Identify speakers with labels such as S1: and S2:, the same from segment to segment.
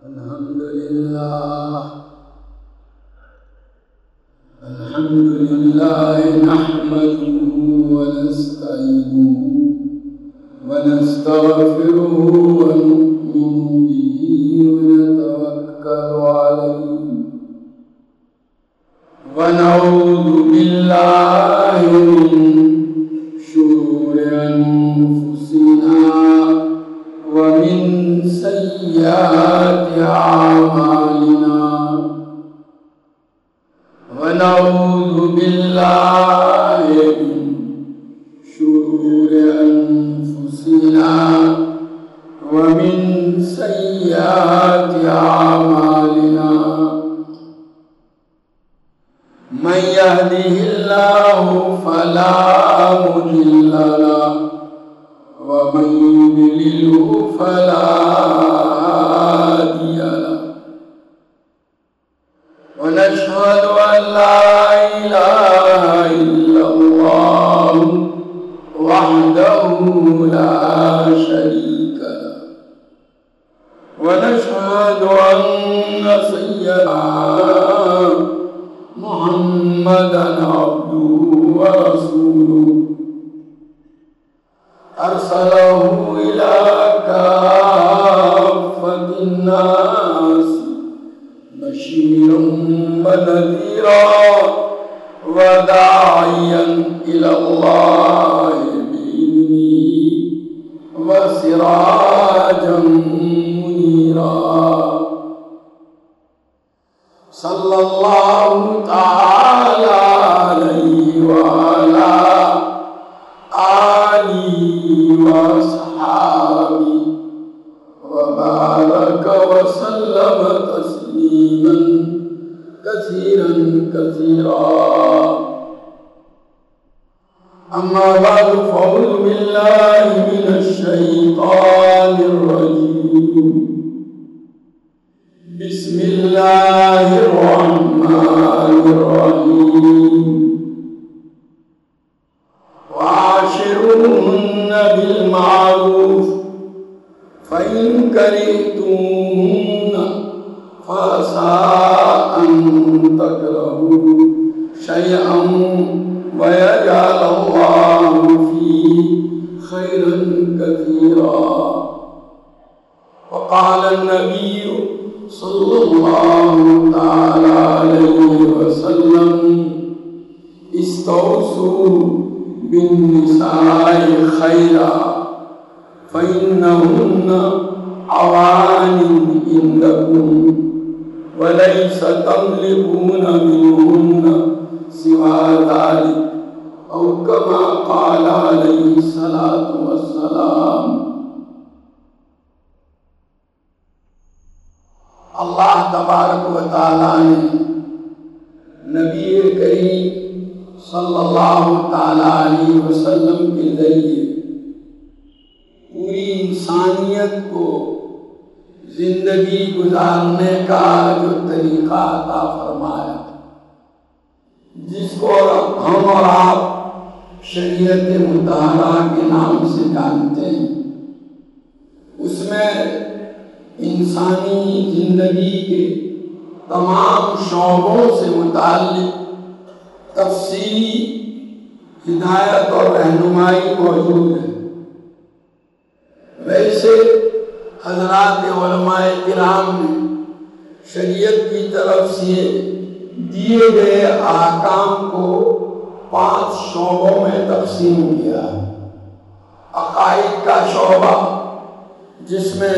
S1: الحمد لله نحمده ونستعينه ونستغفره ونؤمن به ونتوكل عليه ونعوذ بالله من شرور أنفسنا ومن سيئات أعمالنا ونعوذ بالله من شرور أنفسنا ومن سيئات أعمالنا من يهده الله فلا مضل له ومن يضلله فلا هادي له ونشهد أن لا إله إلا الله وحده لا شريك له ونشهد أن سيدنا محمدًا عبده ورسوله أرسله إلى كافة الناس بشيرا ونذيرا وداعيا إلى الله بإذنه وسراجا منيرا صلى الله تعالى عليه وعلى آله وأصحابه وبارك وسلم تسليما كثيرا كثيرا أما بعد فأعوذ بالله من الشيطان الرجيم بسم الله الرحمن الرحيم وعاشروهن بالمعروف فإن كرهتموهن فعسى أن تكرهوا شيئا ويجعل الله فيه خيرا كثيرا وقال النبي صلى الله تعالى عليه وسلم استوصوا بالنساء خيرا فإنهن عوان عندكم وليس تملكون منهن سوى ذلك أو كما قال عليه الصلاة والسلام. اللہ تبارک و تعالیٰ نے نبی کریم صلی اللہ تعالیٰ علیہ وسلم کے ذریعے پوری انسانیت کو زندگی گزارنے کا جو طریقہ عطا فرمایا، جس کو ہم اور آپ شریعت مطہرہ کے نام سے جانتے ہیں، اس میں انسانی زندگی کے تمام شعبوں سے متعلق تفصیلی ہدایت اور رہنمائی موجود ہے۔ ویسے حضرات علماء کرام نے شریعت کی طرف سے دیے گئے احکام کو 5 شعبوں میں تقسیم کیا ہے۔ عقائد کا شعبہ، جس میں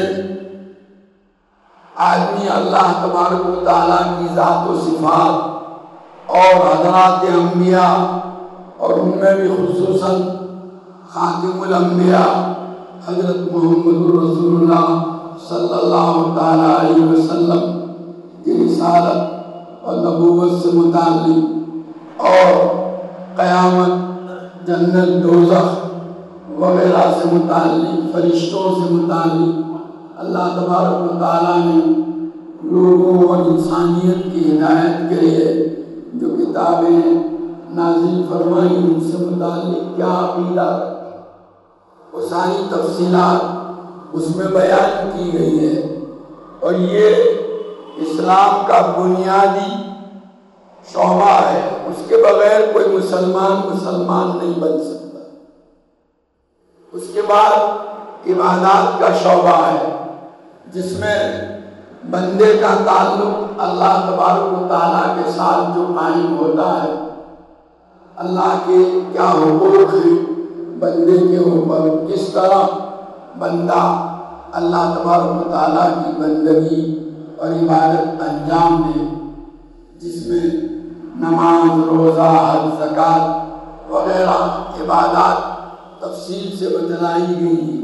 S1: آدمی اللہ تبارک و تعالیٰ کی ذات و صفات اور حضرات انبیاء اور ان میں بھی خصوصاً خاتم الانبیاء حضرت محمد رسول اللہ صلی اللہ تعالیٰ علیہ وسلم کی رسالت اور نبوت سے متعلق، اور قیامت، جنت، دوزخ وغیرہ سے متعلق، فرشتوں سے متعلق اللہ تبارک و تعالیٰ نے لوگوں اور انسانیت کی ہدایت کے لیے جو کتابیں نازل فرمائی، ان سے متعلق کیا عقیدہ، وہ ساری تفصیلات اس میں بیان کی گئی ہے۔ اور یہ اسلام کا بنیادی شعبہ ہے، اس کے بغیر کوئی مسلمان نہیں بن سکتا۔ اس کے بعد عبادات کا شعبہ ہے، جس میں بندے کا تعلق اللہ تبارک و تعالیٰ کے ساتھ جو قائم ہوتا ہے، اللہ کے کیا حقوق ہیں بندے کے اوپر، کس طرح بندہ اللہ تبارک و تعالیٰ کی بندگی اور عبادت انجام دے، جس میں نماز، روزہ، حج، زکوٰۃ وغیرہ عبادات تفصیل سے بتلائی گئی ہیں۔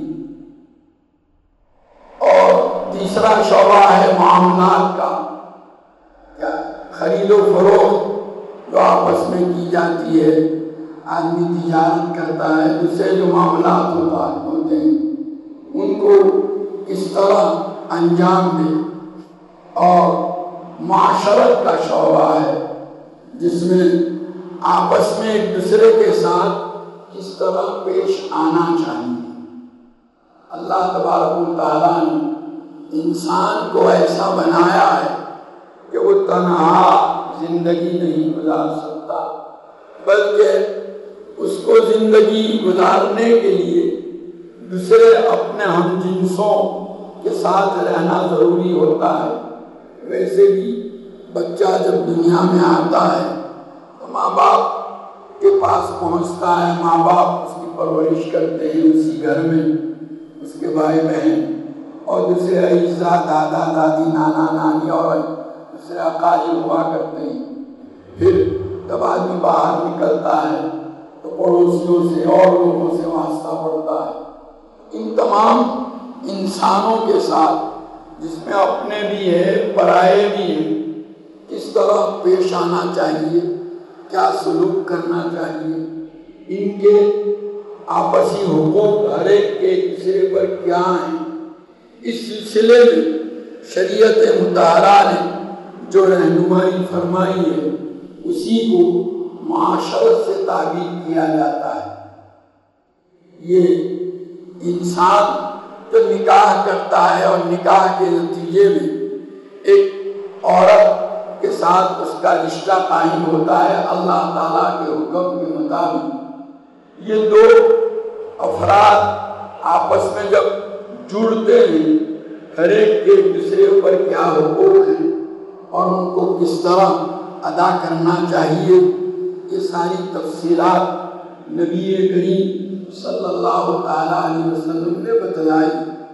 S1: اور تیسرا شعبہ ہے معاملات کا، خرید و فروخت جو آپس میں کی جاتی ہے، آدمی تجارت کرتا ہے، دوسرے جو معاملات ہوتے ہیں ان کو کس طرح انجام دے۔ اور معاشرت کا شعبہ ہے، جس میں آپس میں ایک دوسرے کے ساتھ کس طرح پیش آنا چاہیے۔ اللہ تبارک و تعالیٰ نے انسان کو ایسا بنایا ہے کہ وہ تنہا زندگی نہیں گزار سکتا، بلکہ اس کو زندگی گزارنے کے لیے دوسرے اپنے ہم جنسوں کے ساتھ رہنا ضروری ہوتا ہے۔ ویسے بھی بچہ جب دنیا میں آتا ہے تو ماں باپ کے پاس پہنچتا ہے، ماں باپ اس کی پرورش کرتے ہیں اسی گھر میں، اس کے بھائی بہن اور دوسرے اعزاء، دادا دادی، نانا نانی اور دوسرے اقارب ہوا کرتے ہیں۔ پھر جب آدمی باہر نکلتا ہے تو پڑوسیوں سے اور لوگوں سے واسطہ پڑتا ہے۔ ان تمام انسانوں کے ساتھ، جس میں اپنے بھی ہیں پرائے بھی ہیں، کس طرح پیش آنا چاہیے، کیا سلوک کرنا چاہیے، ان کے آپسی حقوق ہر ایک کے دوسرے پر کیا ہیں، اس سلسلے میں شریعت مطہرہ نے جو رہنمائی فرمائی ہے اسی کو معاشرت سے تعبیر کیا جاتا ہے۔ یہ انسان جو نکاح کرتا ہے اور نکاح کے نتیجے میں ایک عورت کے ساتھ اس کا رشتہ قائم ہوتا ہے اللہ تعالیٰ کے حکم کے مطابق، یہ دو افراد آپس میں جب جڑتے ہیں، ہر ایک کے دوسرے پر کیا حقوق ہیں اور ان کو کس طرح ادا کرنا چاہیے، یہ ساری تفصیلات نبی کریم صلی اللہ تعالیٰ علیہ وسلم نے بتلائی۔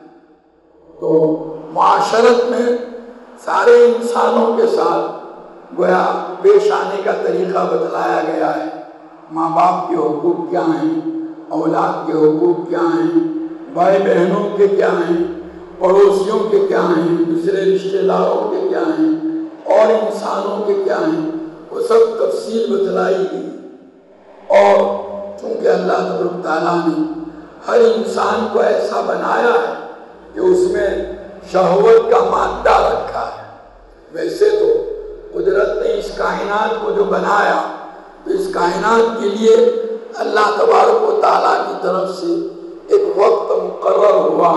S1: تو معاشرت میں سارے انسانوں کے ساتھ گویا پیش آنے کا طریقہ بتلایا گیا ہے۔ ماں باپ کے حقوق کیا ہیں، اولاد کے حقوق کیا ہیں، بھائی بہنوں کے کیا ہیں، پڑوسیوں کے کیا ہیں، دوسرے رشتہ داروں کے کیا ہیں اور انسانوں کے کیا ہیں، وہ سب تفصیل بتلائی گئی۔ اور چونکہ اللہ تبارک تعالیٰ نے ہر انسان کو ایسا بنایا ہے کہ اس میں شہوت کا مادہ رکھا ہے۔ ویسے تو قدرت نے اس کائنات کو جو بنایا تو اس کائنات کے لیے اللہ تبارک و تعالیٰ کی طرف سے ایک وقت مقرر ہوا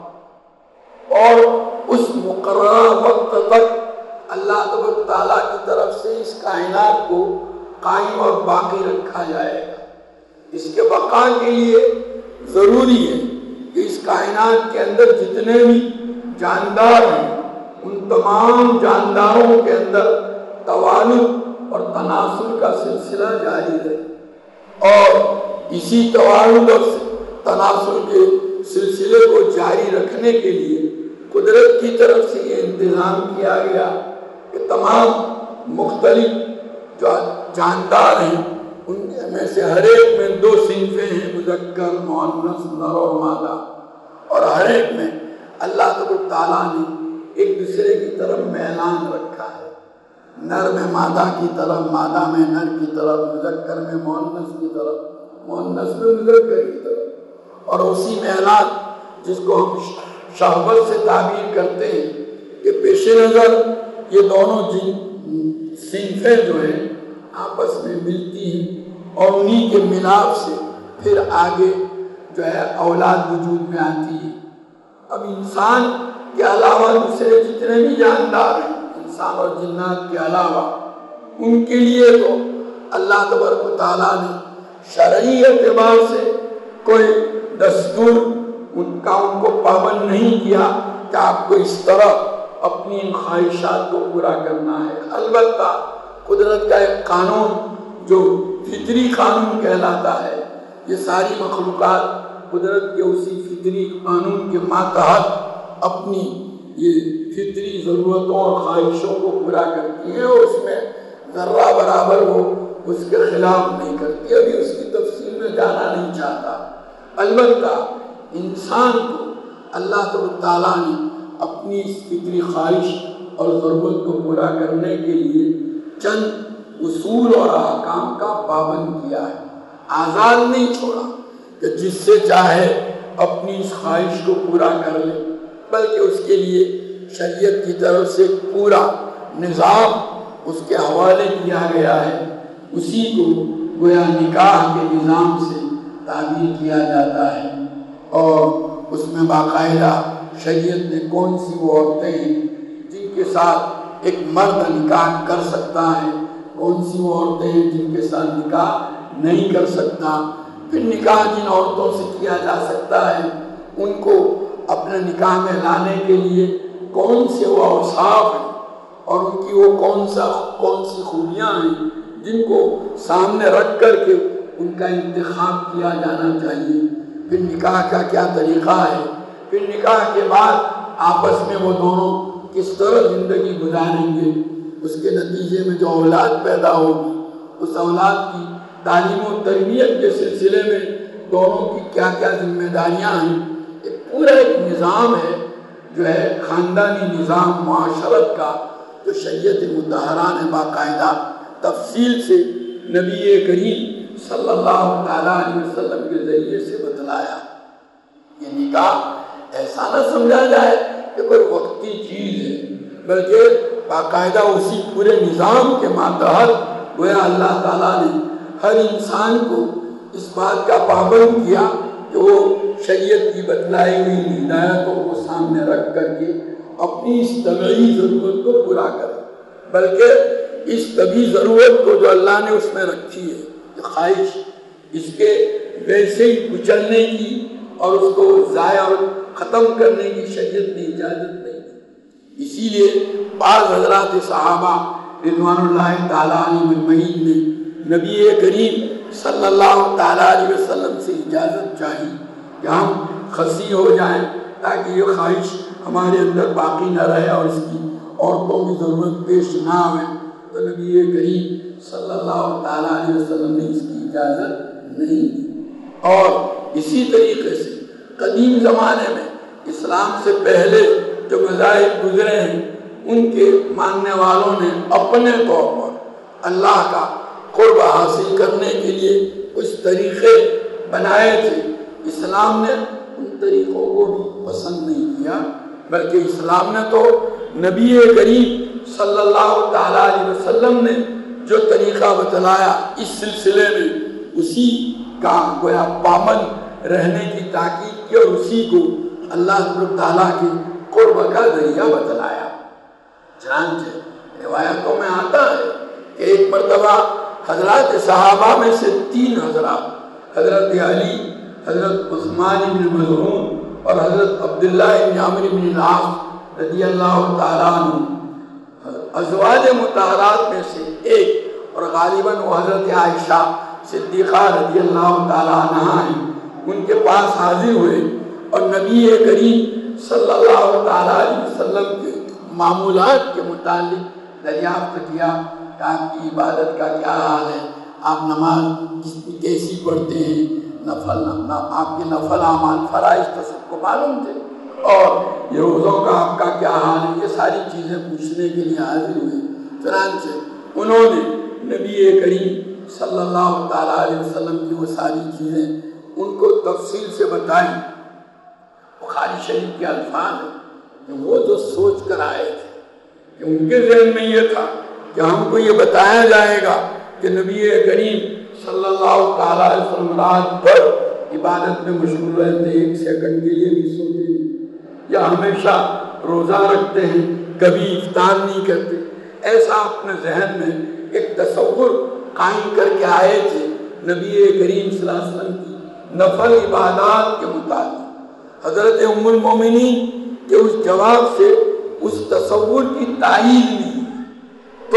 S1: ہے، اور اس مقررہ وقت تک اللہ تبارک تعالیٰ کی طرف سے اس کائنات کو قائم اور باقی رکھا جائے گا۔ اس کے بقا کے لیے ضروری ہے کہ اس کائنات کے اندر جتنے بھی جاندار ہیں ان تمام جانداروں کے اندر توالد اور تناسل کا سلسلہ جاری رہے، اور اسی توالد اور تناسل کے سلسلے کو جاری رکھنے کے لیے قدرت کی طرف سے یہ انتظام کیا گیا کہ تمام مختلف جو جاندار ہیں ان میں سے ہر ایک میں دو صنفیں ہیں، مذکر، مؤنث، نر اور مادہ، اور ہر ایک میں اللہ تبارک تعالیٰ نے ایک دوسرے کی طرف میلان رکھا ہے، نر میں مادہ کی طرف، مادہ میں نر کی طرف، مذکر میں مؤنث کی طرف، مؤنث میں مذکر کی طرف، اور اسی میلان جس کو ہم شہوت سے تعبیر کرتے ہیں کہ پیش نظر یہ دونوں صنفیں جو ہیں آپس میں ملتی ہیں، اور انہی کے ملاپ سے پھر آگے جو ہے اولاد وجود میں آتی ہے۔ اب انسان کے علاوہ دوسرے جتنے بھی جاندار ہیں انسان اور جنات کے علاوہ، ان کے لیے تو اللہ تبارک و تعالیٰ نے شرعی اعتبار سے کوئی دستور ان کو پابند نہیں کیا کہ آپ کو اس طرح اپنی ان خواہشات کو پورا کرنا ہے۔ البتہ قدرت کا ایک قانون جو فطری قانون کہلاتا ہے، یہ ساری مخلوقات قدرت کے اسی فطری قانون کے ماتحت اپنی یہ فطری ضرورتوں اور خواہشوں کو پورا کرتی ہیں، اور اس میں ذرہ برابر وہ اس کے خلاف نہیں کرتی۔ ابھی اس کی تفصیل میں جانا نہیں چاہتا۔ البتہ انسان کو اللہ تعالیٰ نے اپنی اس فطری خواہش اور ضرورت کو پورا کرنے کے لیے چند اصول اور احکام کا پابند کیا ہے، آزاد نہیں چھوڑا کہ جس سے چاہے اپنی اس خواہش کو پورا کر لے، بلکہ اس کے لیے شریعت کی طرف سے پورا نظام اس کے حوالے کیا گیا ہے۔ اسی کو گویا نکاح کے نظام سے تعبیر کیا جاتا ہے، اور اس میں باقاعدہ شریعت نے کون سی وہ عورتیں ہیں جن کے ساتھ ایک مرد نکاح کر سکتا ہے، کون سی وہ عورتیں ہیں جن کے ساتھ نکاح نہیں کر سکتا، پھر نکاح جن عورتوں سے کیا جا سکتا ہے ان کو اپنے نکاح میں لانے کے لیے کون سے وہ اوصاف ہیں اور ان کی وہ کون سی خوبیاں ہیں جن کو سامنے رکھ کر کے ان کا انتخاب کیا جانا چاہیے، پھر نکاح کا کیا طریقہ ہے، پھر نکاح کے بعد آپس میں وہ دونوں کس طرح زندگی گزاریں گے، اس کے نتیجے میں جو اولاد پیدا ہوگی اس اولاد کی تعلیم و تربیت کے سلسلے میں دونوں کی کیا کیا ذمہ داریاں ہیں، ایک پورا ایک نظام ہے جو ہے خاندانی نظام معاشرت کا، جو شریعت مطہرہ نے باقاعدہ تفصیل سے نبی کریم صلی اللہ تعالیٰ علیہ وسلم کے ذریعے سے بتلایا۔ یہ نکاح ایسا نہ سمجھا جائے کہ کوئی وقتی چیز ہے، بلکہ باقاعدہ اسی پورے نظام کے ماتحت گویا اللہ تعالیٰ نے ہر انسان کو اس بات کا پابند کیا کہ وہ شریعت کی بتلائی ہوئی ہدایتوں کو سامنے رکھ کر کے اپنی اس طبعی ضرورت کو پورا کرے، بلکہ اس طبعی ضرورت کو جو اللہ نے اس میں رکھی ہے خواہش، اس کے ویسے ہی کچلنے کی اور اس کو ضائع اور ختم کرنے کی شریعت نے اجازت نہیں دی۔ اسی لیے بعض حضرات صحابہ رضوان اللہ تعالیٰ علیہ اجمعین نے نبی کریم صلی اللہ تعالیٰ علیہ وسلم سے اجازت چاہی کہ ہم خصی ہو جائیں تاکہ یہ خواہش ہمارے اندر باقی نہ رہے اور اس کی عورتوں کی ضرورت پیش نہ آئے، تو نبی کریم صلی اللہ تعالیٰ علیہ وسلم نے اس کی اجازت نہیں دی۔ اور اسی طریقے سے قدیم زمانے میں اسلام سے پہلے جو مذاہب گزرے ہیں ان کے ماننے والوں نے اپنے طور پر اللہ کا قرب حاصل کرنے کے لیے کچھ طریقے بنائے تھے۔ اسلام نے ان طریقوں کو بھی پسند نہیں کیا، بلکہ اسلام نے تو نبی کریم صلی اللہ تعالیٰ علیہ وسلم نے جو طریقہ بتلایا اس سلسلے میں اسی کا گویا پابند رہنے کی تاکید کی، اور اسی کو اللہ تعالیٰ کے قرب کا ذریعہ بتلایا۔ چنانچہ روایتوں میں آتا ہے کہ ایک مرتبہ حضرات صحابہ میں سے 3 حضرات، حضرت علی، حضرت عثمان بن مظعون اور حضرت عبداللہ بن عمرو بن العاص رضی اللہ تعالیٰ عنہ، ازواج مطہرات میں سے ایک، اور غالباً وہ حضرت عائشہ صدیقہ رضی اللہ تعالیٰ عنہ ہیں، ان کے پاس حاضر ہوئے اور نبی کریم صلی اللہ تعالیٰ علیہ وسلم کے معمولات کے متعلق دریافت کیا کہ آپ کی عبادت کا کیا حال ہے، آپ نماز کیسی پڑھتے ہیں، آپ کے نفل اعمال فرائض تو سب کو معلوم تھے، اور یہ روزوں کا آپ کا کیا حال ہے، یہ ساری چیزیں پوچھنے کے لیے حاضر ہوئے۔ چنانچہ انہوں نے نبی کریم صلی اللہ تعالیٰ علیہ وسلم کی وہ ساری چیزیں ان کو تفصیل سے بتائیں۔ بخاری شریف کے الفاظ ہیں کہ وہ جو سوچ کر آئے تھے کہ ان کے ذہن میں یہ تھا کہ ہم کو یہ بتایا جائے گا کہ نبی کریم صلی اللہ تعالیٰ علیہ وسلم رات بھر عبادت میں مشغول رہتے، 1 سیکنڈ کے لیے بھی سوتے نہیں، یا ہمیشہ روزہ رکھتے ہیں، کبھی افطار نہیں کرتے. ایسا اپنے ذہن میں ایک تصور قائم کر کے آئے تھے نبی کریم صلی اللہ علیہ وسلم کی نفل عبادات کے متعلق. حضرت ام المومنین کے اس جواب سے اس تصور کی تائید نہیں. تو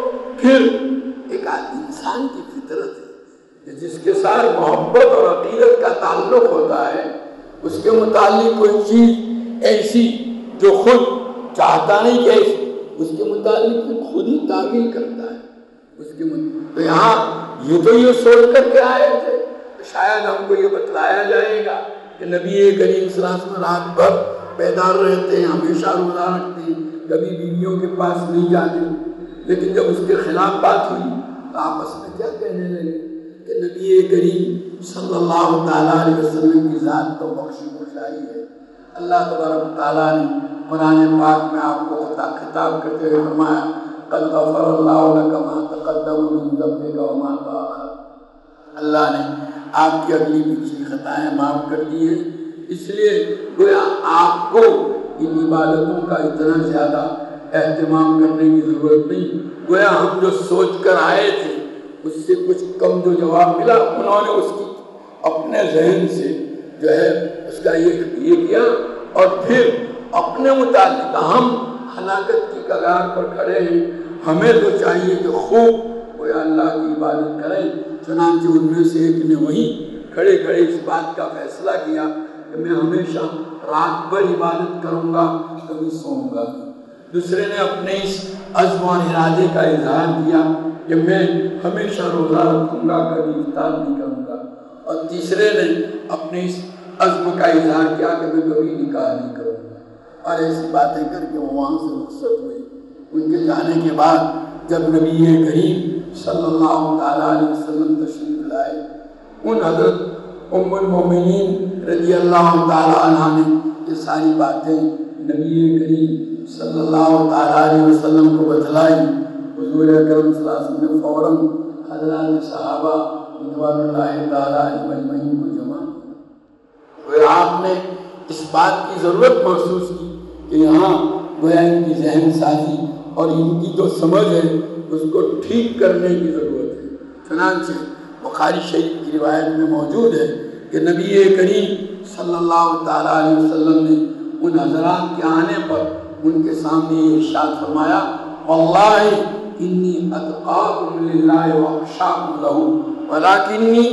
S1: پھر ایک انسان کی فطرت ہے جس کے ساتھ محبت اور عقیدت کا تعلق ہوتا ہے، اس کے متعلق کوئی چیز ایسی جو خود چاہتا نہیں کہ ایسی، اس کے متعلق خود ہی تعمیل کرتا ہے. اس کے تو یہاں یہ سوچ کر کے آئے تھے شاید ہم کو یہ بتلایا جائے گا کہ نبی کریم صلی اللہ علیہ وسلم رات بھر بیدار رہتے ہیں، ہمیشہ روزہ رکھتے ہیں، کبھی بیویوں کے پاس نہیں جاتے. لیکن جب اس کے خلاف بات ہوئی تو آپس میں کیا کہنے لگے کہ نبی کریم صلی اللہ تعالیٰ علیہ وسلم کی ذات تو بخشی بخشائی ہے. اللہ تبارک تعالیٰ نے قرآن پاک میں آپ کو خطاب کرتے ہوئے فرمایا قد غفر اللہ لک ما تقدم من ذنبک وما تأخر. اللہ نے آپ کی اگلی پچھلی خطائیں معاف کر دی ہیں. اس لیے گویا آپ کو ان عبادتوں کا اتنا زیادہ اہتمام کرنے کی ضرورت نہیں. گویا ہم جو سوچ کر آئے تھے اس سے کچھ کم جو جواب ملا، انہوں نے اس کی اپنے ذہن سے جو ہے اس کا یہ کیا، اور پھر اپنے متعلق ہم ہلاکت کی کگار پر کھڑے ہیں، ہمیں تو چاہیے کہ خوب گویا اللہ کی عبادت کریں. چنانچہ ان میں سے ایک نے وہی کھڑے کھڑے اس بات کا فیصلہ کیا کہ میں ہمیشہ رات بھر عبادت کروں گا، کبھی سوؤں گا. دوسرے نے اپنے اس عزم اور ارادے کا اظہار کیا کہ میں ہمیشہ روزہ رکھوں گا، کبھی افطار نہیں کروں گا. اور تیسرے نے اپنے اس عزم کا اظہار کیا کہ میں کبھی نکاح نہیں کروں گا. اور ایسی باتیں کر کے وہ وہاں سے رخصت ہوئے. ان کے جانے کے بعد جب نبی کریم صلی اللہ تعالیٰ علیہ وسلم تشریف لائے، ان حضرت ام المومنین رضی اللہ تعالیٰ عنہ نے یہ ساری باتیں نبی کریم صلی اللہ تعالیٰ علیہ وسلم کو بتلائی. حضور اکرم صلی اللہ علیہ وسلم نے فوراً حضرات صحابہ رضوان اللہ تعالیٰ علیہ اجمعین کو جمع کیا. آپ نے اس بات کی ضرورت محسوس کی کہ یہاں گویا ان کی ذہن سازی اور ان کی جو سمجھ ہے اس کو ٹھیک کرنے کی ضرورت ہے. چنانچہ بخاری شریف کی روایت میں موجود ہے کہ نبی کریم صلی اللہ تعالیٰ علیہ وسلم نے ان حضرات کے آنے پر ان کے سامنے یہ ارشاد فرمایا واللہ انی اتقاکم للہ واخشاکم لہ ولکنی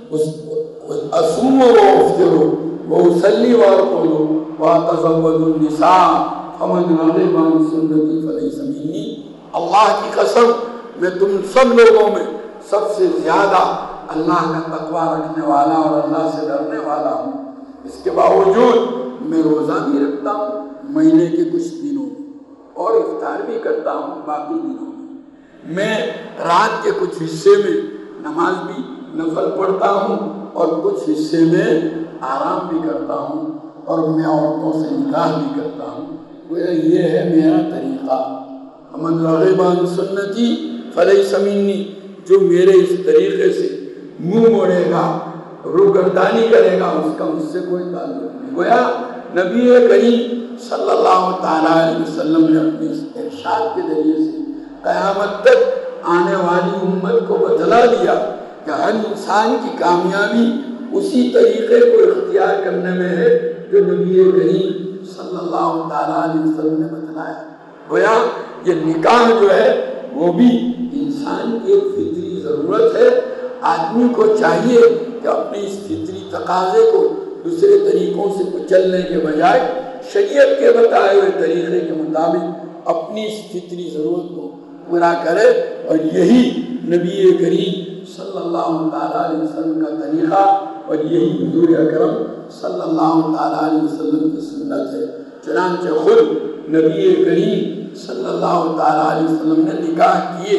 S1: اصوم وافطر واصلی وارقد واتزوج النساء فمن رغب عن سنتی فلیس منی. اللہ کی قسم میں تم سب لوگوں میں سب سے زیادہ اللہ کا تقوی رکھنے والا اور اللہ سے ڈرنے والا ہوں. اس کے باوجود میں روزہ بھی رکھتا ہوں مہینے کے کچھ دنوں میں، اور افطار بھی کرتا ہوں باقی دنوں میں. میں رات کے کچھ حصے میں نماز بھی نفل پڑھتا ہوں اور کچھ حصے میں آرام بھی کرتا ہوں، اور میں عورتوں سے نکاح بھی کرتا ہوں. یہ ہے میرا طریقہ. من رغب عن سنتی فلیس منی. جو میرے اس طریقے سے منہ موڑے گا، روگردانی کرے گا، اس کا مجھ سے کوئی تعلق نہیں. گویا نبی کریم صلی اللہ تعالیٰ علیہ وسلم نے اپنے اس ارشاد کے ذریعے سے قیامت تک آنے والی امت کو بتلا دیا کہ ہر انسان کی کامیابی اسی طریقے کو اختیار کرنے میں ہے جو نبی کریم صلی اللہ تعالیٰ علیہ وسلم نے بتلایا. گویا یہ نکاح جو ہے وہ بھی انسان کی ایک فطری ضرورت ہے. آدمی کو چاہیے کہ اپنے اس فطری تقاضے کو دوسرے طریقوں سے کچلنے کے بجائے شریعت کے بتائے ہوئے طریقے کے مطابق اپنی اس فطری ضرورت کو پورا کرے. اور یہی نبی کریم صلی اللہ تعالیٰ علیہ وسلم کا طریقہ اور یہی حضور اکرم صلی اللہ تعالیٰ علیہ وسلم کی سنت ہے. چنانچہ خود نبی کریم صلی اللہ تعالیٰ علیہ وسلم نے نکاح کیے،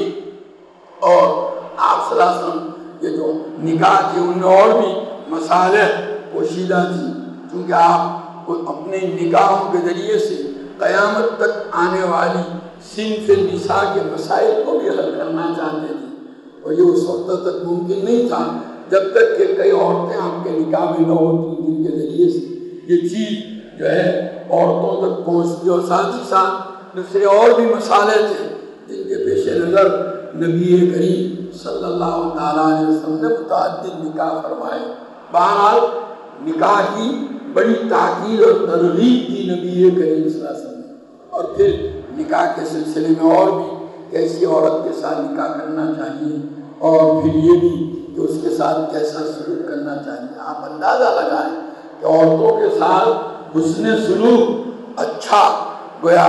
S1: اور آپ صلی اللہ علیہ وسلم یہ جو نکاح کی ان میں اور بھی مسائل پوشیدہ تھی، کیونکہ آپ کو اپنے نکاحوں کے ذریعے سے قیامت تک آنے والی صنف نساء کے مسائل کو بھی حل کرنا چاہتے تھے. اور یہ اس وقت تک ممکن نہیں تھا جب تک کہ کئی عورتیں آپ کے نکاح میں نہ ہوتی جن کے ذریعے سے یہ چیز جو ہے عورتوں تک پہنچتی، اور ساتھ ہی ساتھ دوسرے اور بھی مسائل تھے جن کے پیش نظر نبی کریم صلی اللہ تعالیٰ علیہ وسلم نے متعدد نکاح فرمائے۔ بہرحال نکاح کی بڑی تاکید اور ترغیب دی نبی کریم صلی اللہ علیہ وسلم نے، اور پھر نکاح کے سلسلے میں اور بھی کیسی عورت کے ساتھ نکاح کرنا چاہیے، اور پھر یہ بھی کہ اس کے ساتھ کیسا سلوک کرنا چاہیے۔ آپ اندازہ لگائیں کہ عورتوں کے ساتھ حسن سلوک، اچھا گویا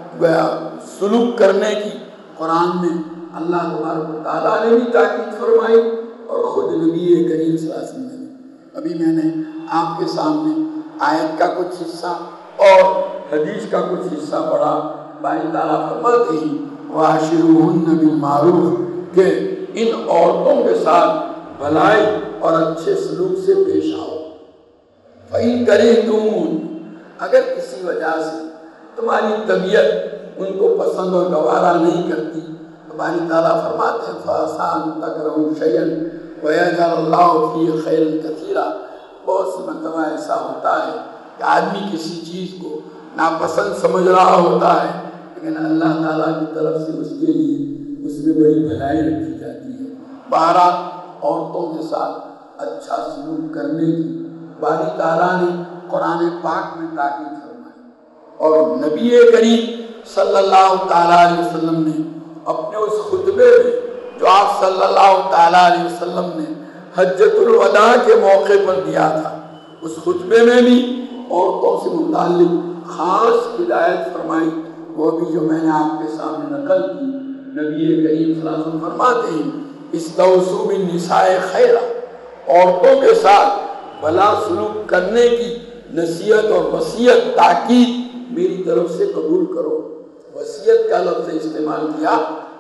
S1: سلوک کرنے کی قرآن میں اللہ تبارک و تعالیٰ نے بھی تاکید فرمائی، اور خود نبی کریم صلی اللہ علیہ وسلم نے۔ ابھی میں نے آپ کے سامنے آیت کا کچھ حصہ اور حدیث کا کچھ حصہ پڑھا۔ باری تعالیٰ فرماتے ہیں وَعَاشِرُوهُنَّ بِالْمَعْرُوفِ کہ ان عورتوں کے ساتھ بھلائی اور اچھے سلوک سے پیش آؤ۔ فَإِن كَرِهْتُمُوهُنَّ اگر کسی وجہ سے تمہاری طبیعت ان کو پسند اور گوارا نہیں کرتی، تو باری تعالیٰ فرماتے ہیں فَعَسَىٰ أَن تَكْرَهُوا شَيْئًا وَيَجْعَلَ اللَّهُ فِيهِ خَيْرًا كَثِيرًا۔ بہت سی مرتبہ ایسا ہوتا ہے کہ آدمی کسی چیز کو ناپسند سمجھ رہا ہوتا ہے، لیکن اللہ تعالیٰ کی طرف سے اس کے لیے اس میں بڑی بھلائی رکھی جاتی ہے۔ بہرحال عورتوں کے ساتھ اچھا سلوک کرنے کی باری تعالیٰ نے قرآن پاک میں تاکید فرمائی، اور نبی کریم صلی اللہ تعالیٰ علیہ وسلم نے اپنے اس خطبے میں جو آپ صلی اللہ تعالیٰ علیہ وسلم نے حجۃ الوداع کے موقع پر دیا تھا، اس خطبے میں بھی عورتوں سے متعلق خاص ہدایت فرمائی، وہ بھی جو میں نے آپ کے سامنے نقل کی۔ نبی کریم صلی اللہ علیہ وسلم فرماتے ہیں استوصوا بالنساء خیرا، عورتوں کے ساتھ بھلا سلوک کرنے کی نصیحت اور وصیت تاکید میری طرف سے قبول کرو۔ وصیت کا لفظ استعمال کیا،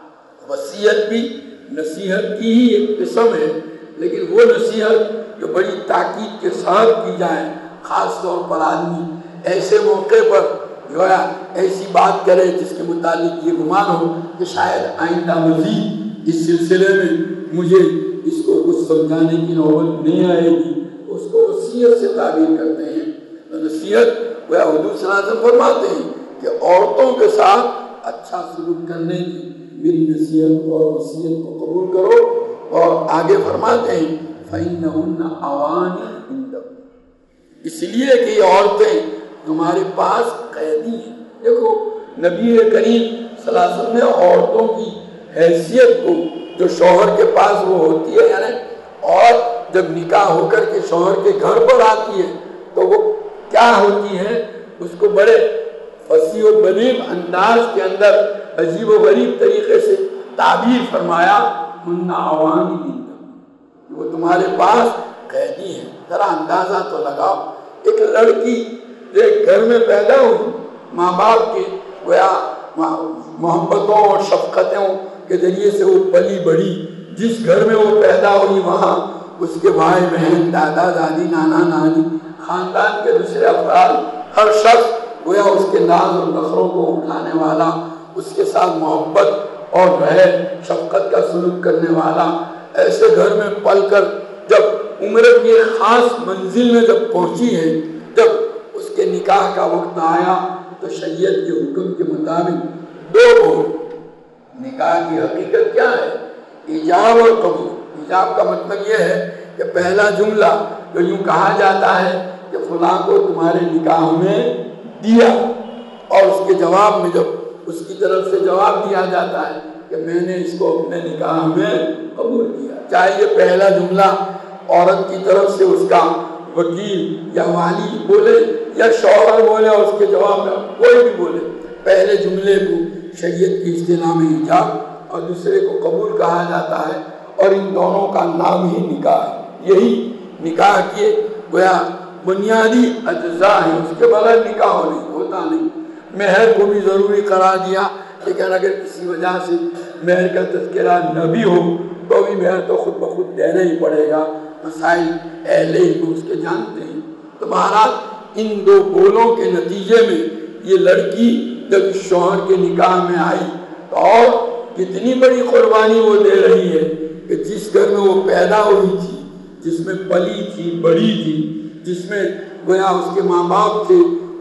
S1: وصیت بھی نصیحت کی ہی ایک قسم ہے، لیکن وہ نصیحت جو بڑی تاکید کے ساتھ کی جائے، خاص طور پر آدمی ایسے موقع پر جو ہے ایسی بات کرے جس کے متعلق یہ گمان ہو کہ شاید آئندہ مزید اس سلسلے میں مجھے اس کو کچھ سمجھانے کی نوبت نہیں آئے گی، اس کو وصیت سے تعبیر کرتے ہیں۔ تو نصیحت وہ حضور صلی اللہ علیہ وسلم فرماتے ہیں کہ عورتوں کے ساتھ اچھا سلوک کرنے کی میری نصیحت اور وصیت کو قبول کرو، اور آگے فرماتے ہیں فَإِنَّهُنَّ أَوَانِي عِندَكُمْ، اس لیے کہ یہ عورتیں تمہارے پاس قیدی ہیں۔ دیکھو نبی کریم صلی اللہ علیہ وسلم نے عورتوں کی حیثیت کو جو شوہر کے پاس وہ ہوتی ہے، یعنی اور جب نکاح ہو کر کے شوہر کے گھر پر آتی ہے تو وہ کیا ہوتی ہے، اس کو بڑے فصیح و بلیغ انداز کے اندر عجیب و غریب طریقے سے تعبیر فرمایا ہن اوانی عندکم، وہ تمہارے پاس قیدی ہیں۔ ذرا اندازہ تو لگاؤ، ایک لڑکی جو ایک گھر میں پیدا ہوئی، ماں باپ کے گویا محبتوں اور شفقتوں کے ذریعے سے وہ پلی بڑھی، جس گھر میں وہ پیدا ہوئی وہاں اس کے بھائی بہن، دادا دادی، نانا نانی، خاندان کے دوسرے افراد، ہر شخص گویا اس کے ناز اور نخروں کو اٹھانے والا، اس کے ساتھ محبت اور جو ہے شفقت کا سلوک کرنے والا، ایسے گھر میں پل کر جب عمر کی خاص منزل میں جب پہنچی ہے، جب اس کے نکاح کا وقت آیا تو شریعت کے حکم کے مطابق دو بول۔ نکاح کی حقیقت کیا ہے؟ ایجاب اور قبول۔ ایجاب کا مطلب یہ ہے کہ پہلا جملہ جو یوں کہا جاتا ہے کہ فلاں کو تمہارے نکاح میں دیا، اور اس کے جواب میں جب اس کی طرف سے جواب دیا جاتا ہے کہ میں نے اس کو اپنے نکاح میں قبول کیا، چاہے یہ پہلا جملہ عورت کی طرف سے اس کا وکیل یا والی بولے یا شوہر بولے اور اس کے جواب میں کوئی بھی بولے، پہلے جملے کو شریعت کی اصطلاح میں ایجاب اور دوسرے کو قبول کہا جاتا ہے، اور ان دونوں کا نام ہی نکاح ہے۔ یہی نکاح کے گویا بنیادی اجزاء ہیں، اس کے بغیر نکاح ہوتا نہیں۔ مہر کو بھی ضروری قرار دیا، لیکن اگر کسی وجہ سے مہر کا تذکرہ نہ بھی ہو تو بھی مہر تو خود بخود دینا ہی پڑے گا، مسائل اہل علم اس کے جانتے ہیں۔ تو بہرحال ان دو بولوں کے نتیجے میں یہ لڑکی جب شوہر کے نکاح میں آئی تو اور کتنی بڑی قربانی وہ دے رہی ہے کہ جس گھر میں وہ پیدا ہوئی تھی، جس میں پلی تھی، بڑی تھی، جس میں گویا اس کے ماں باپ تھے،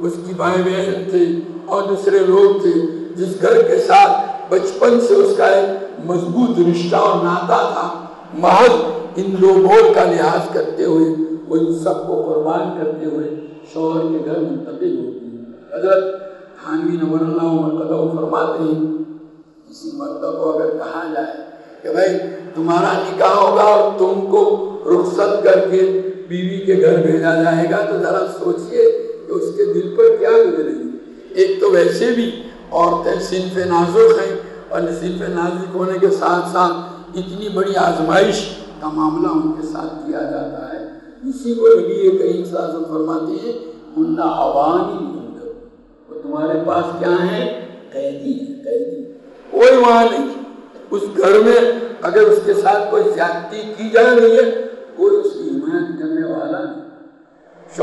S1: اس کی بھائی بہن تھے اور دوسرے لوگ تھے، جس گھر کے ساتھ بچپن سے اس کا ایک مضبوط رشتہ اور ناتا تھا، محض ان لوگوں کا لحاظ کرتے ہوئے وہ ان سب کو قربان کرتے ہوئے شوہر کے گھر منتقل ہوتی ہے۔ حضرت تھانوی نور اللہ مرقدہ فرماتے ہیں کسی مرد کو اگر کہا جائے کہ بھائی تمہارا نکاح ہوگا اور تم کو رخصت کر کے بیوی کے گھر بھیجا جائے گا تو ذرا سوچئے کہ اس کے دل پر کیا گزرے گی۔ ایک تو ویسے بھی عورتیں صنف نازک ہیں، اور صنف نازک ہونے کے ساتھ ساتھ اتنی بڑی آزمائش کا معاملہ ان کے ساتھ کیا جاتا ہے۔ اسی کو نبی کریم صلی اللہ علیہ وسلم فرماتے ہیں انہ عوانی اندر، وہ تمہارے پاس کیا ہیں؟ قیدی ہیں، قیدی، کوئی وہاں نہیں۔ اس گھر میں اگر اس کے ساتھ کوئی زیادتی کی جا رہی ہے کوئی اس کی حمایت کرنے والا نہیں۔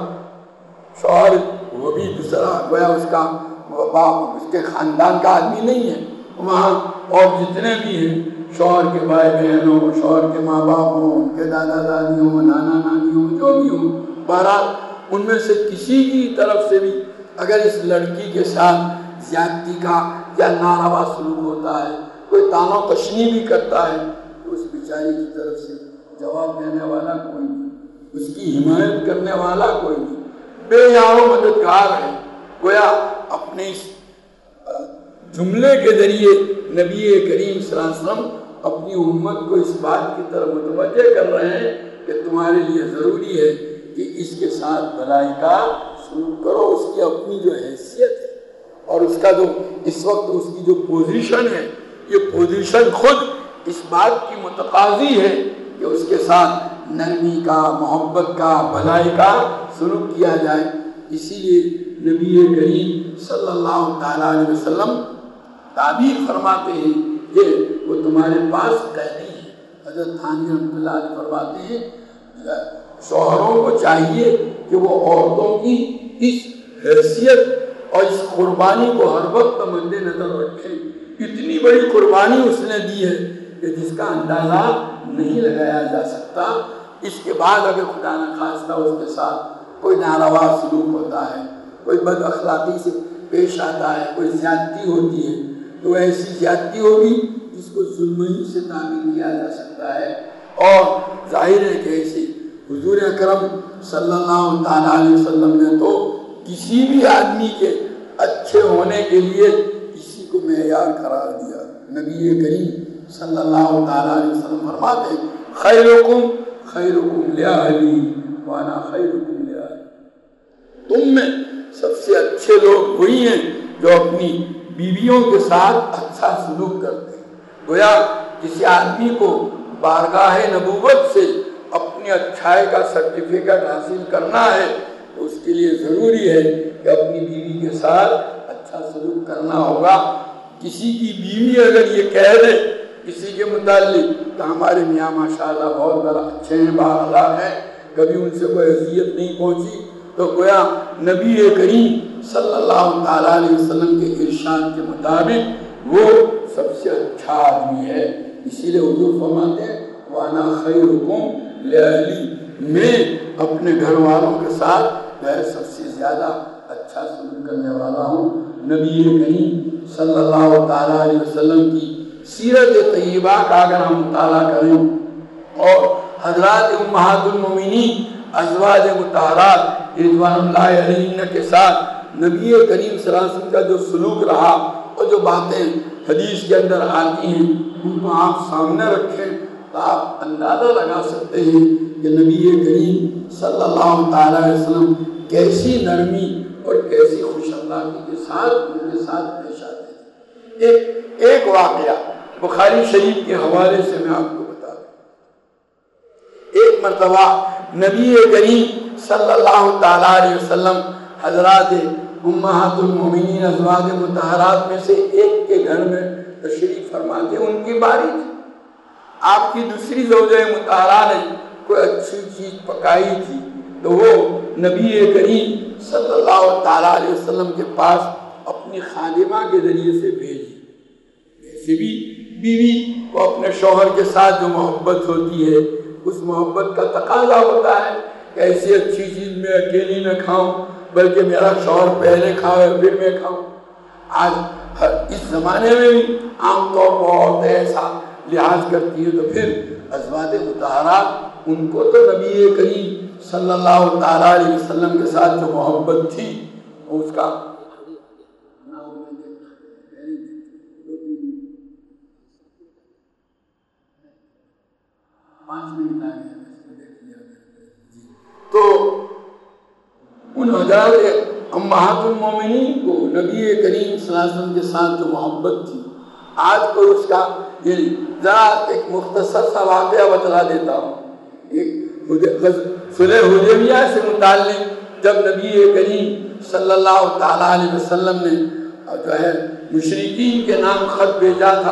S1: شوہر وہ بھی دوسرا گویا اس کا باپ اس کے خاندان کا آدمی نہیں ہے وہاں، اور جتنے بھی ہیں شوہر کے بھائی بہن ہوں، شوہر کے ماں باپ ہوں، ان کے دادا دادی ہوں، نانا نانی ہوں، جو بھی ہوں، بہرحال ان میں سے کسی کی طرف سے بھی اگر اس لڑکی کے ساتھ زیادتی کا یا ناروا سلوک ہوتا ہے، کوئی تانا و تشنی بھی کرتا ہے تو اس بیچاری کی طرف سے جواب دینے والا کوئی نہیں، اس کی حمایت کرنے والا کوئی نہیں، بے یار و مددگار ہے۔ گویا اپنے اس جملے کے ذریعے نبی کریم صلی اللہ علیہ وسلم اپنی امت کو اس بات کی طرف متوجہ کر رہے ہیں کہ تمہارے لیے ضروری ہے کہ اس کے ساتھ بھلائی کا سلوک کرو، اس کی اپنی جو حیثیت ہے اور اس کا جو اس وقت اس کی جو پوزیشن ہے، یہ پوزیشن خود اس بات کی متقاضی ہے کہ اس کے ساتھ نرمی کا، محبت کا، بھلائی کا سلوک کیا جائے۔ اسی لیے نبی کریم صلی اللہ تعالیٰ علیہ وسلم تعبیر فرماتے ہیں کہ وہ تمہارے پاس قیدی ہے۔ حضرت تھانوی رحمۃ اللہ علیہ فرماتے ہیں شوہروں کو چاہیے کہ وہ عورتوں کی اس حیثیت اور اس قربانی کو ہر وقت مد نظر رکھیں۔ اتنی بڑی قربانی اس نے دی ہے کہ جس کا اندازہ نہیں لگایا جا سکتا۔ اس کے بعد اگر خدا نخواستہ اس کے ساتھ کوئی ناروا سلوک ہوتا ہے، کوئی بد اخلاقی سے پیش آتا ہے، کوئی زیادتی ہوتی ہے تو ایسی زیادتی ہوگی جس کو ظلم ہی سے تعبیر کیا جا سکتا ہے۔ اور ظاہر ہے کہ ایسے حضور اکرم صلی اللہ تعالیٰ علیہ وسلم نے تو کسی بھی آدمی کے اچھے ہونے کے لیے کسی کو معیار قرار دیا۔ نبی کریم صلی اللہ تعالیٰ علیہ وسلم فرماتے ہیں خیرکم خیرکم لأہلی وانا خیرکم لأہلی، تم میں سب سے اچھے لوگ وہی ہیں جو اپنی بیویوں کے ساتھ اچھا سلوک کرتے ہیں۔ گویا کسی آدمی کو بارگاہ نبوت سے اپنی اچھائی کا سرٹیفکیٹ حاصل کرنا ہے تو اس کے لیے ضروری ہے کہ اپنی بیوی کے ساتھ اچھا سلوک کرنا ہوگا۔ کسی کی بیوی اگر یہ کہہ دے کسی کے متعلق کہ ہمارے میاں ماشاءاللہ بہت بڑا اچھے ہیں، بااخلاق ہیں، کبھی ان سے کوئی اذیت نہیں پہنچی، تو گویا نبی کریم صلی اللہ تعالیٰ علیہ وسلم کے ارشاد کے مطابق وہ سب سے اچھا آدمی ہے۔ اسی لیے حضور فرماتے ہیں وانا خیرکم لأہلی، میں اپنے گھر والوں کے ساتھ میں سب سے زیادہ اچھا سلوک کرنے والا ہوں۔ نبی کریم صلی اللہ تعالیٰ علیہ وسلم کی سیرت طیبہ کا اگر ہم مطالعہ کریں اور حضرات امہات المومنین ازواج مطہرات رضوان اللہ علیہن کے ساتھ نبی کریم صلی اللہ علیہ وسلم کا جو سلوک رہا اور جو باتیں حدیث کے اندر آتی ہیں ان کو آپ سامنے رکھیں تو آپ اندازہ لگا سکتے ہیں کہ نبی کریم صلی اللہ تعالیٰ علیہ وسلم کیسی نرمی اور کیسی خوش اخلاقی کے ساتھ ان کے ساتھ پیش آتے ہیں۔ ایک واقعہ بخاری شریف کے حوالے سے میں آپ کو بتا دوں۔ ایک مرتبہ نبی کریم صلی اللہ تعالیٰ علیہ وسلم حضرات امہات المومنین ازواج مطہرات میں سے ایک کے گھر میں تشریف فرماتے، ان کی باری تھی، آپ کی دوسری زوجہ مطہرہ نے کوئی اچھی چیز پکائی تھی تو وہ نبی کریم صلی اللہ تعالیٰ علیہ وسلم کے پاس اپنی خادمہ کے ذریعے سے بھیجی۔ ایسے بھی بیوی کو اپنے شوہر کے ساتھ جو محبت ہوتی ہے اس محبت کا تقاضا ہوتا ہے کہ ایسی اچھی چیز میں اکیلی نہ کھاؤں، بلکہ میرا شوہر پہلے کھاؤ پھر میں کھاؤں۔ آج اس زمانے میں بھی عام طور پر عورتیں ایسا لحاظ کرتی ہے، تو پھر ازواج مطہرات ان کو تو نبی کریم صلی اللہ تعالیٰ علیہ وسلم کے ساتھ جو محبت تھی اس کا تو ان حضرات امہات المومنین کو نبی کریم صلی اللہ علیہ وسلم کے ساتھ جو محبت تھی، آج کو اس کا ذرا ایک مختصر سا واقعہ بتلا دیتا ہوں۔ صلح حدیبیہ سے متعلق جب نبی کریم صلی اللہ تعالیٰ علیہ وسلم نے جو ہے مشرکین کے نام خط بھیجا تھا،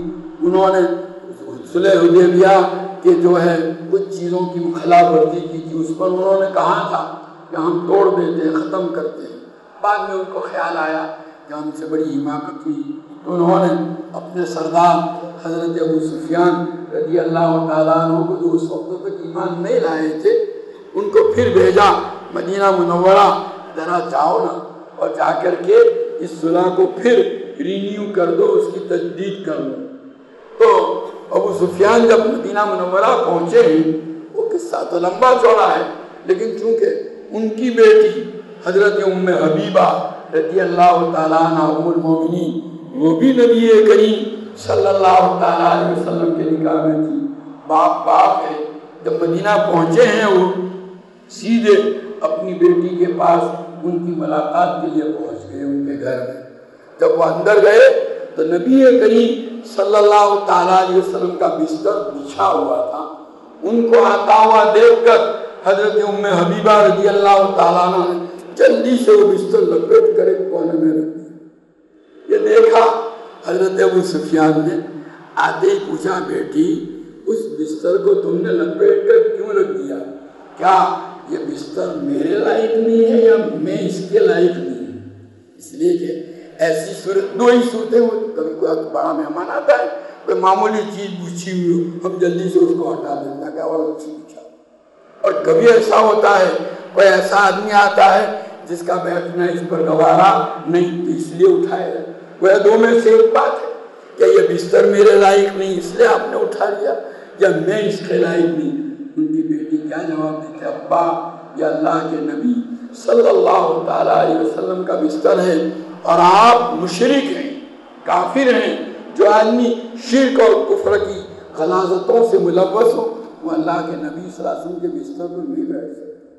S1: انہوں نے صلح حدیبیہ کہ جو ہے کچھ چیزوں کی خلاف ورزی کی تھی، اس پر انہوں نے کہا تھا کہ ہم توڑ دیتے ہیں، ختم کرتے ہیں۔ بعد میں ان کو خیال آیا کہ ہم سے بڑی حماقت ہوئی، تو انہوں نے اپنے سردار حضرت ابو سفیان رضی اللہ تعالیٰ عنہ کو، جو اس وقت تک ایمان نہیں لائے تھے، ان کو پھر بھیجا مدینہ منورہ، ذرا جاؤ نا اور جا کر کے اس صلح کو پھر رینیو کر دو، اس کی تجدید کر دو۔ تو ابو سفیان جب مدینہ منورہ پہنچے ہیں، وہ قصہ تو لمبا چوڑا ہے، لیکن چونکہ ان کی بیٹی حضرت ام حبیبہ رضی اللہ تعالیٰ عنہ ام المومنین، وہ بھی نبی کریم صلی اللہ تعالیٰ علیہ وسلم کے نکاح میں تھی، باپ ہے۔ جب مدینہ پہنچے ہیں وہ سیدھے اپنی بیٹی کے پاس ان کی ملاقات کے لیے پہنچ گئے ان کے گھر میں۔ جب وہ اندر گئے تو نبی کریم صلی اللہ تعالیٰ علیہ وسلم کا بستر بچھا ہوا تھا، ان کو آتا ہوا دیکھ کر حضرت ام حبیبہ رضی اللہ تعالیٰ عنہ نے جلدی سے وہ بستر لپیٹ کر ایک کونے میں رکھ دیا۔ یہ دیکھا حضرت ابو سفیان نے، آتے ہی پوچھا، بیٹی اس بستر کو تم نے لپیٹ کر کیوں رکھ دیا؟ کیا یہ بستر میرے لائق نہیں ہے یا میں اس کے لائق نہیں ہوں؟ اس لیے کہ ایسی صورت، دو ہی صورتیں ہو، کبھی کوئی بڑا مہمان آتا ہے، کوئی معمولی چیز بچھی ہوئی ہو، ہم جلدی سے اس کو ہٹا دیتا کہ اور اچھی بچھا، اور کبھی ایسا ہوتا ہے کوئی ایسا آدمی آتا ہے جس کا بیٹھنا اس پر گوارا نہیں، تو اس لیے اٹھائے گا۔ وہ دو میں سے ایک بات ہے کہ یہ بستر میرے لائق نہیں اس لیے آپ نے اٹھا لیا، یا میں اس کے لائق نہیں۔ ان کی بیٹی کیا جواب دیتے؟ ابا، یہ اللہ کے نبی صلی اللہ تعالیٰ علیہ وسلم کا بستر ہے، اور آپ مشرک ہیں، کافر ہیں۔ جو آدمی شرک اور کفر کی غلاظتوں سے ملوث ہو، وہ اللہ کے نبی صلی اللہ علیہ وسلم کے بستر پر نہیں بیٹھ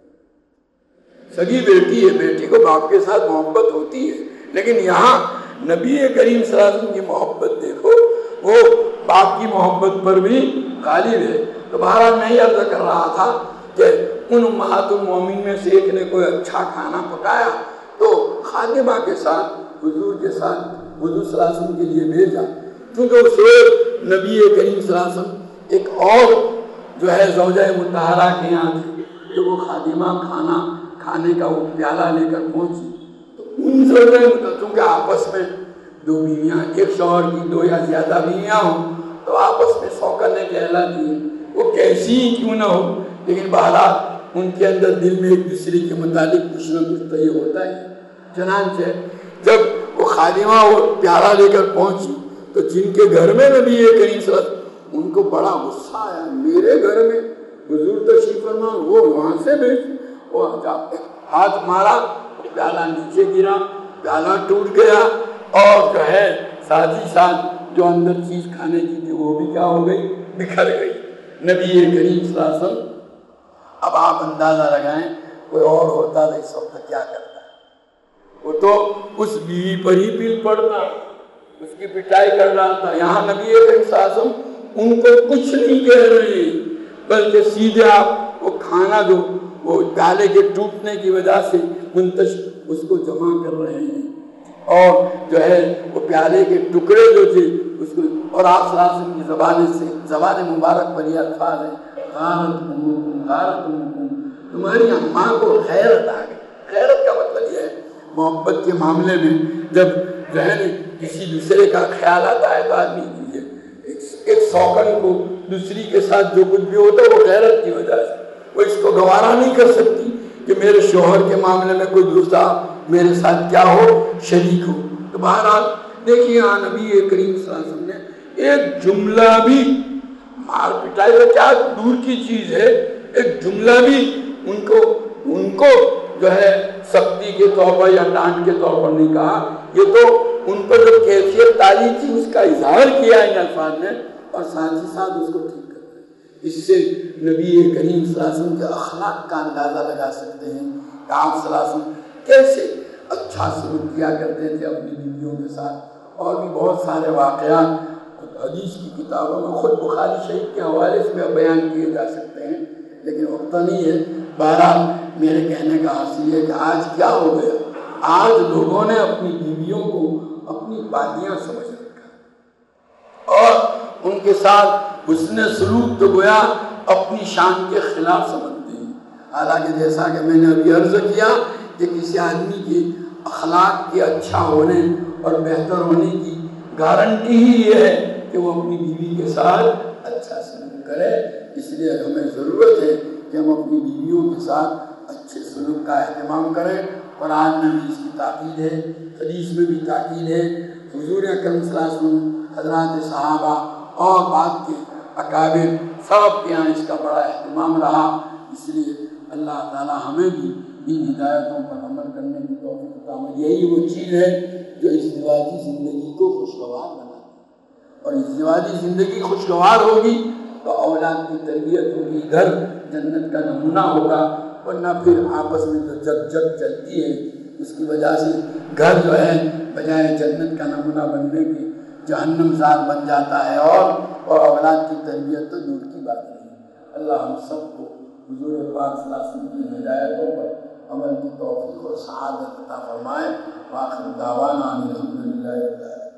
S1: سکتا۔ سگی بیٹی ہے، بیٹی کو باپ کے ساتھ محبت ہوتی ہے، لیکن یہاں نبی کریم صلی اللہ علیہ وسلم کی محبت دیکھو، وہ باپ کی محبت پر بھی غالب ہے۔ تو بہرحال میں یہ عرض کر رہا تھا کہ ان امہات المومنین میں سے ایک نے کوئی اچھا کھانا پکایا تو خادمہ کے ساتھ حضور کے ساتھ حضور صلی اللہ علیہ وسلم کے لیے بھیجا، کیونکہ اس وقت نبی کریم صلی اللہ علیہ وسلم ایک اور جو ہے زوجہ مطہرہ کے یہاں تھی، جو وہ خادمہ کھانا کھانے کا وہ پیالہ لے کر پہنچی، تو ان زوجہ چونکہ آپس میں دو بیویاں، ایک شوہر کی دو یا زیادہ بیویاں ہوں تو آپس میں سوکنے کہلاتی ہیں، وہ کیسی ہی کیوں نہ ہو، لیکن بہرحال ان کے اندر دل میں ایک دوسرے کے متعلق کچھ نہ کچھ تو یہ ہوتا ہے۔ چنانچہ جب وہ خادمہ وہ پیالہ لے کر پہنچی تو جن کے گھر میں نبی کریم صلی اللہ علیہ وسلم، ان کو بڑا غصہ آیا، میرے گھر میں حضور تشریف فرما، وہ وہاں سے بھیج، وہ ہاتھ مارا، پیالہ نیچے گرا، پیالہ ٹوٹ گیا، اور جو ہے ساتھ ہی ساتھ جو اندر چیز کھانے کی تھی وہ بھی کیا ہو گئی، بکھر گئی۔ نبی کریم صلی اللہ علیہ وسلم، اب آپ اندازہ لگائیں کوئی اور ہوتا تو اس وقت کیا کرتا ہے؟ وہ تو اس بیوی پر ہی پل پڑنا، اس کی پٹائی کر رہا تھا۔ یہاں نبی کریم صلی اللہ علیہ وسلم ان کو کچھ نہیں کہہ رہے ہیں، بلکہ سیدھے آپ وہ کھانا جو وہ پیالے کے ٹوٹنے کی وجہ سے منتشر، اس کو جمع کر رہے ہیں، اور جو ہے وہ پیالے کے ٹکڑے جو تھے اس کو، اور آپ صلی اللہ علیہ وسلم کی زبان مبارک پر یہ الفاظ ہیں، غارت امکم غارت امکم، تمہاری اماں کو غیرت آ گئی۔ غیرت کا مطلب یہ ہے محبت کے معاملے میں جب جو ہے کسی دوسرے کا خیال آتا ہے تو آدمی ایک سوکن کو دوسری کے ساتھ جو کچھ بھی ہوتا ہے وہ غیرت کی وجہ سے وہ اس کو گوارا نہیں کر سکتی، کہ میرے شوہر کے معاملے میں کوئی دوسرا میرے ساتھ کیا ہو، شریک ہو۔ تو بہرحال دیکھیے یہاں نبی کریم صلی اللہ علیہ وسلم نے ایک جملہ بھی، مار پٹائی تو کیا دور کی چیز ہے، ایک جملہ بھی ان کو جو ہے سختی کے طور پر یا ڈانٹ کے طور پر نہیں کہا، یہ تو ان پر جو کیفیت تاری تھی اس کا اظہار کیا ان الفاظ نے، اور ساتھ ہی ساتھ اس کو ٹھیک کر دیا۔ اس سے نبی کریم صلی اللہ علیہ وسلم کے اخلاق کا اندازہ لگا سکتے ہیں کہ آپ صلی اللہ علیہ وسلم کیسے اچھا سلوک کیا کرتے تھے اپنی بیویوں کے ساتھ۔ اور بھی بہت سارے واقعات حدیث کی کتابوں میں خود بخاری شریف کے حوالے سے بیان کیے جا سکتے ہیں، لیکن وقت نہیں ہے۔ بہرحال میرے کہنے کا حاصل ہے کہ آج کیا ہو گیا، آج لوگوں نے اپنی بیویوں کو اپنی بادیاں سمجھ رکھا اور ان کے ساتھ حسن سلوک تو گویا اپنی شان کے خلاف سمجھتے ہیں۔ حالانکہ جیسا کہ میں نے ابھی عرض کیا کہ کسی آدمی کے اخلاق کے اچھا ہونے اور بہتر ہونے کی گارنٹی ہی یہ ہے کہ وہ اپنی بیوی کے ساتھ اچھا سلوک کرے۔ اس لیے ہمیں ضرورت ہے کہ ہم اپنی بیویوں کے ساتھ اچھے سلوک کا اہتمام کریں۔ قرآن میں بھی اس کی تاکید ہے، حدیث میں بھی تاکید ہے، حضور اکرم صلی اللہ علیہ وسلم، حضرات صحابہ اور بعد کے اکابر سب کے یہاں اس کا بڑا اہتمام رہا۔ اس لیے اللہ تعالی ہمیں بھی ان ہدایتوں پر عمل کرنے کی توفیق عطا فرمائے۔ یہی وہ چیز ہے جو ازدواجی زندگی کو خوشگوار بناتی ہے، اور ازدواجی زندگی خوشگوار ہوگی تو اولاد کی تربیت ہوگی، گھر جنت کا نمونہ ہوگا، ورنہ پھر آپس میں جو جگ چلتی ہے اس کی وجہ سے گھر جو ہے بجائے جنت کا نمونہ بننے کے جہنم زار بن جاتا ہے، اور اولاد کی تربیت تو دور کی بات نہیں۔ اللہ ہم سب کو حضور پاک صلی اللہ علیہ وسلم کی ہدایتوں پر عمل کی توفیق اور سعادت عطا فرمائے۔ وآخر دعوانا ان الحمد للہ رب العالمین۔